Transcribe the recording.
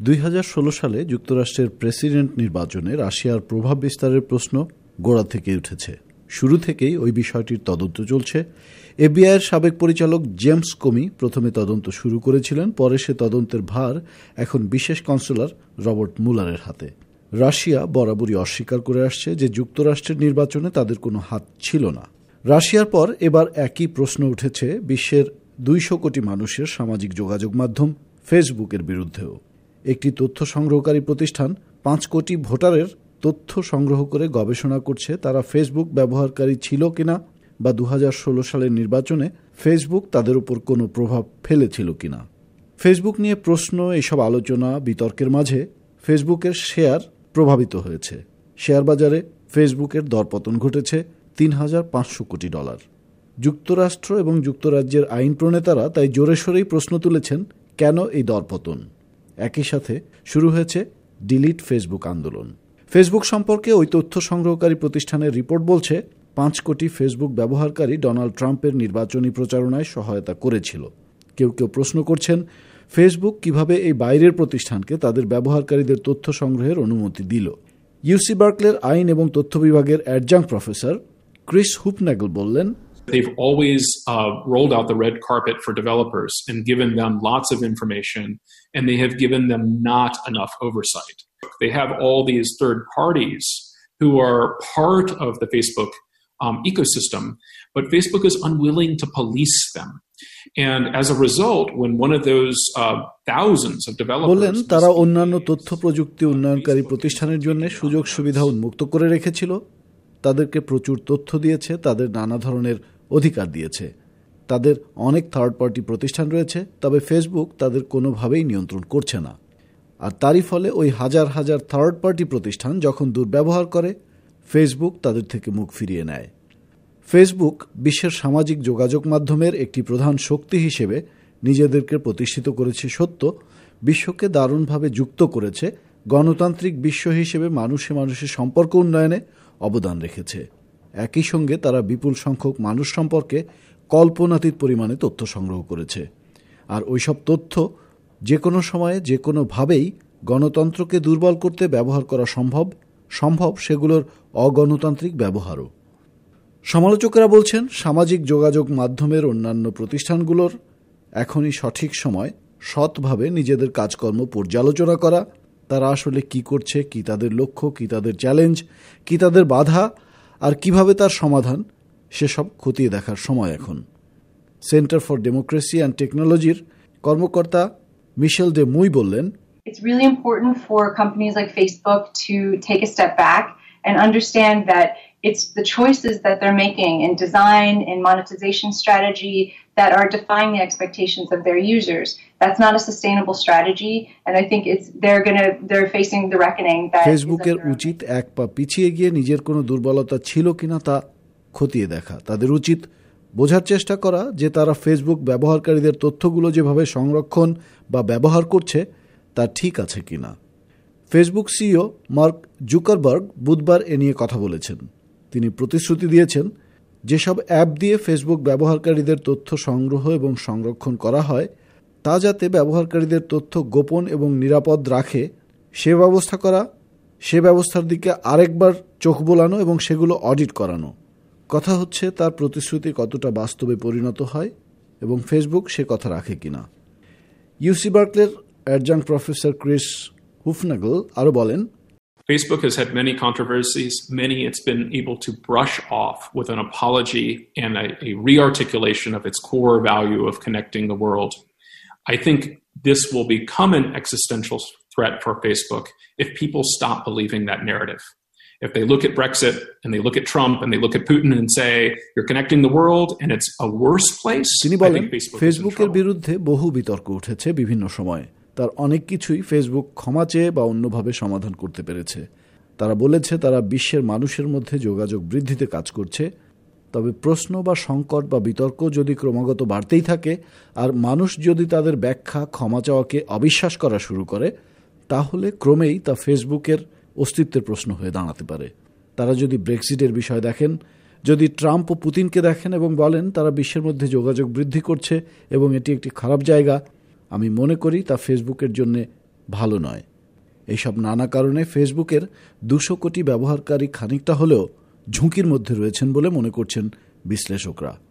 2016 সালে যুক্তরাষ্ট্রের প্রেসিডেন্ট নির্বাচনে রাশিয়ার প্রভাব বিস্তারের প্রশ্ন গোড়া থেকে উঠেছে। শুরু থেকেই ওই বিষয়টির তদন্ত চলছে। এফবিআইয়ের সাবেক পরিচালক জেমস কোমি প্রথমে তদন্ত শুরু করেছিলেন, পরে সে তদন্তের ভার এখন বিশেষ কনসুলার রবার্ট মুলারের হাতে। রাশিয়া বরাবরই অস্বীকার করে আসছে যে যুক্তরাষ্ট্রের নির্বাচনে তাদের কোনো হাত ছিল না। রাশিয়ার পর এবার একই প্রশ্ন উঠেছে বিশ্বের 200 কোটি মানুষের সামাজিক যোগাযোগ মাধ্যম ফেসবুকের বিরুদ্ধেও। একটি তথ্য সংগ্রহকারী প্রতিষ্ঠান 5 কোটি ভোটারের তথ্য সংগ্রহ করে গবেষণা করছে তারা ফেসবুক ব্যবহারকারী ছিল কিনা বা 2016 সালের নির্বাচনে ফেসবুক তাদের উপর কোনো প্রভাব ফেলেছিল কিনা। ফেসবুক নিয়ে প্রশ্ন, এসব আলোচনা বিতর্কের মাঝে ফেসবুকের শেয়ার প্রভাবিত হয়েছে। শেয়ার বাজারে ফেসবুকের দরপতন ঘটেছে $3,500 কোটি। যুক্তরাষ্ট্র এবং যুক্তরাজ্যের আইন প্রণেতারা তাই জোরে সোরেই প্রশ্ন তুলেছেন, কেন এই দরপতন? একই সাথে শুরু হয়েছে ডিলিট ফেসবুক আন্দোলন। ফেসবুক সম্পর্কে ওই তথ্য সংগ্রহকারী প্রতিষ্ঠানের রিপোর্ট বলছে 5 কোটি ফেসবুক ব্যবহারকারী ডোনাল্ড ট্রাম্পের নির্বাচনী প্রচারণায় সহায়তা করেছিল। কেউ কেউ প্রশ্ন করছেন, ফেসবুক কিভাবে এই বাইরের প্রতিষ্ঠানকে তাদের ব্যবহারকারীদের তথ্য সংগ্রহের অনুমতি দিল। ইউসি বার্কলের আইন এবং তথ্য বিভাগের অ্যাডজাঙ্ক প্রফেসর ক্রিস হুফনাগল বললেন, They've always rolled out the red carpet for developers and given them lots of information, and they have given them not enough oversight. They have all these third parties who are part of the Facebook ecosystem, but Facebook is unwilling to police them. And as a result, when one of those thousands of developers বলেন, তারা অন্যান্য তথ্য প্রযুক্তি উন্নয়নকারী প্রতিষ্ঠানের জন্য সুযোগ সুবিধা উন্মুক্ত করে রেখেছিল, তাদেরকে প্রচুর তথ্য দিয়েছে, তাদের নানা ধরনের অধিকার দিয়েছে। তাদের অনেক থার্ড পার্টি প্রতিষ্ঠান রয়েছে, তবে ফেসবুক তাদের কোনোভাবেই নিয়ন্ত্রণ করছে না। আর তারই ফলে ওই হাজার হাজার থার্ড পার্টি প্রতিষ্ঠান যখন দুর্ব্যবহার করে, ফেসবুক তাদের থেকে মুখ ফিরিয়ে নেয়। ফেসবুক বিশ্বের সামাজিক যোগাযোগ মাধ্যমের একটি প্রধান শক্তি হিসেবে নিজেদেরকে প্রতিষ্ঠিত করেছে সত্য, বিশ্বকে দারুণভাবে যুক্ত করেছে, গণতান্ত্রিক বিশ্ব হিসেবে মানুষে মানুষের সম্পর্ক উন্নয়নে অবদান রেখেছে। একই সঙ্গে তারা বিপুল সংখ্যক মানুষ সম্পর্কে কল্পনাতীত পরিমাণে তথ্য সংগ্রহ করেছে। আর ওইসব তথ্য যে কোনো সময়ে যে কোনোভাবেই গণতন্ত্রকে দুর্বল করতে ব্যবহার করা সম্ভব সেগুলোর অগণতান্ত্রিক ব্যবহারও। সমালোচকেরা বলছেন, সামাজিক যোগাযোগ মাধ্যমের অন্যান্য প্রতিষ্ঠানগুলোর এখনই সঠিক সময় সৎভাবে নিজেদের কাজকর্ম পর্যালোচনা করা, তারা আসলে কি করছে, কি তাদের লক্ষ্য, কি তাদের চ্যালেঞ্জ, কি তাদের বাধা, আর কিভাবে তার সমাধান, সেসব খতিয়ে দেখার সময় এখন। সেন্টার ফর ডেমোক্রেসি অ্যান্ড টেকনোলজির কর্মকর্তা মিশেল ডে মুই বললেন, It's really important for companies like Facebook to take a step back and understand that it's the choices that they're making in design and monetization strategy that are defying the expectations of their users. That's not a sustainable strategy, and I think they're facing the reckoning that ফেসবুকের উচিত এক পা পিছিয়ে গিয়ে নিজের কোনো দুর্বলতা ছিল কিনা তা খতিয়ে দেখা। তাদের উচিত বোঝার চেষ্টা করা যে তারা ফেসবুক ব্যবহারকারীদের তথ্যগুলো যেভাবে সংরক্ষণ বা ব্যবহার করছে তা ঠিক আছে কিনা। ফেসবুক সিইও মার্ক জুকারবার্গ বুধবার এ নিয়ে কথা বলেছেন। তিনি প্রতিশ্রুতি দিয়েছেন, যেসব অ্যাপ দিয়ে ফেসবুক ব্যবহারকারীদের তথ্য সংগ্রহ এবং সংরক্ষণ করা হয় তা যাতে ব্যবহারকারীদের তথ্য গোপন এবং নিরাপদ রাখে সে ব্যবস্থার দিকে আরেকবার চোখ বোলানো এবং সেগুলো অডিট করানো। কথা হচ্ছে তার প্রতিশ্রুতি কতটা বাস্তবে পরিণত হয় এবং ফেসবুক সে কথা রাখে কিনা। ইউসি বার্কলের অ্যাডজাঙ্ক প্রফেসর ক্রিস হুফনাগল আরও বলেন, Facebook has had many controversies. Many it's been able to brush off with an apology and a re-articulation of its core value of connecting the world. I think this will become an existential threat for Facebook if people stop believing that narrative. If they look at Brexit and they look at Trump and they look at Putin and say, you're connecting the world and it's a worse place, তিনি বলেন, ফেসবুকের বিরুদ্ধে বহু বিতর্ক উঠেছে বিভিন্ন সময়ে। তার অনেক কিছুই ফেসবুক ক্ষমা চেয়ে বা অন্যভাবে সমাধান করতে পেরেছে। তারা বলেছে তারা বিশ্বের মানুষের মধ্যে যোগাযোগ বৃদ্ধিতে কাজ করছে। তবে প্রশ্ন বা সংকট বা বিতর্ক যদি ক্রমাগত বাড়তেই থাকে আর মানুষ যদি তাদের ব্যাখ্যা ক্ষমা চাওয়াকে অবিশ্বাস করা শুরু করে, তাহলে ক্রমেই তা ফেসবুকের অস্তিত্বের প্রশ্ন হয়ে দাঁড়াতে পারে। তারা যদি ব্রেক্সিটের বিষয় দেখেন, যদি ট্রাম্প ও পুতিনকে দেখেন এবং বলেন তারা বিশ্বের মধ্যে যোগাযোগ বৃদ্ধি করছে এবং এটি একটি খারাপ জায়গা, আমি মনে করি তা ফেসবুকের জন্য ভালো নয়। এইসব নানা কারণে ফেসবুকের 200 কোটি ব্যবহারকারী খানিকটা হলেও ঝুঁকির মধ্যে রয়েছেন বলে মনে করছেন বিশ্লেষকরা।